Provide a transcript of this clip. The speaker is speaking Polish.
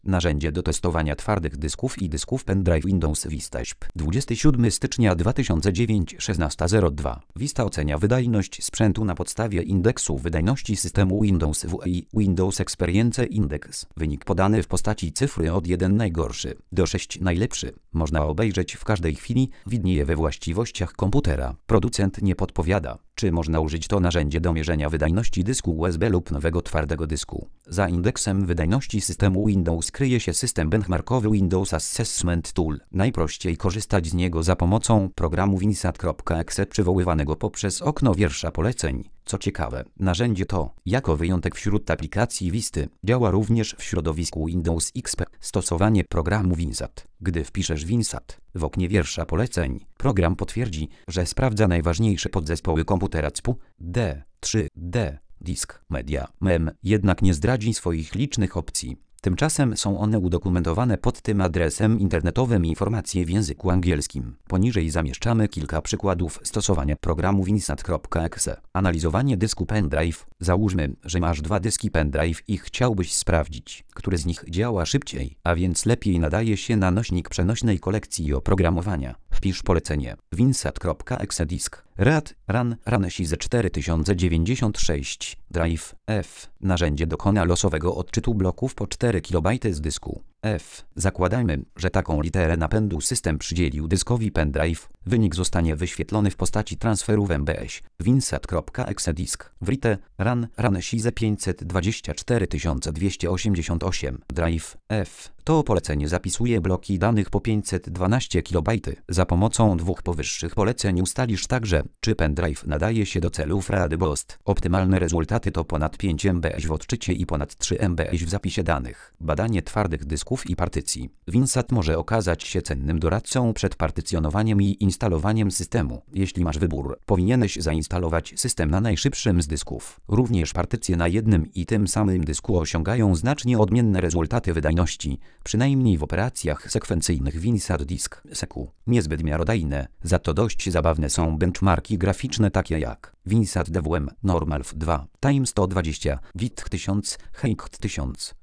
Narzędzie do testowania twardych dysków i dysków pendrive Windows Vista SP. 27 stycznia 2009 16:02. Vista ocenia wydajność sprzętu na podstawie indeksu wydajności systemu Windows WI Windows Experience Index. Wynik podany w postaci cyfry od 1 najgorszy do 6 najlepszy. Można obejrzeć w każdej chwili, widnieje we właściwościach komputera. Producent nie podpowiada, czy można użyć to narzędzie do mierzenia wydajności dysku USB lub nowego twardego dysku. Za indeksem wydajności systemu Windows kryje się system benchmarkowy Windows Assessment Tool. Najprościej korzystać z niego za pomocą programu winsat.exe przywoływanego poprzez okno wiersza poleceń. Co ciekawe, narzędzie to, jako wyjątek wśród aplikacji Visty, działa również w środowisku Windows XP. Stosowanie programu Winsat. Gdy wpiszesz Winsat w oknie wiersza poleceń, program potwierdzi, że sprawdza najważniejsze podzespoły komputera CPU, D, 3D, disk, media, mem, jednak nie zdradzi swoich licznych opcji. Tymczasem są one udokumentowane pod tym adresem internetowym informacje w języku angielskim. Poniżej zamieszczamy kilka przykładów stosowania programu winsat.exe. Analizowanie dysku pendrive. Załóżmy, że masz 2 dyski pendrive i chciałbyś sprawdzić, który z nich działa szybciej, a więc lepiej nadaje się na nośnik przenośnej kolekcji oprogramowania. Wpisz polecenie winsat.exe disk run SIZE 4096 drive F. Narzędzie dokona losowego odczytu bloków po 4 KB z dysku F. Zakładajmy, że taką literę napędu system przydzielił dyskowi pendrive. Wynik zostanie wyświetlony w postaci transferu w MBS. Winsat.exe disk write run SIZE 524288 drive F. To polecenie zapisuje bloki danych po 512 KB. Za pomocą dwóch powyższych poleceń ustalisz także, czy pendrive nadaje się do celów rady BOST. Optymalne rezultaty to ponad 5 MB w odczycie i ponad 3 MB w zapisie danych. Badanie twardych dysków i partycji. Winsat może okazać się cennym doradcą przed partycjonowaniem i instalowaniem systemu. Jeśli masz wybór, powinieneś zainstalować system na najszybszym z dysków. Również partycje na jednym i tym samym dysku osiągają znacznie odmienne rezultaty wydajności, przynajmniej w operacjach sekwencyjnych Winsat Disk Seku. Niezbyt miarodajne, za to dość zabawne są benchmarki graficzne takie jak Winsat DWM Normalf 2, Time 120, WIT 1000, Height 1000.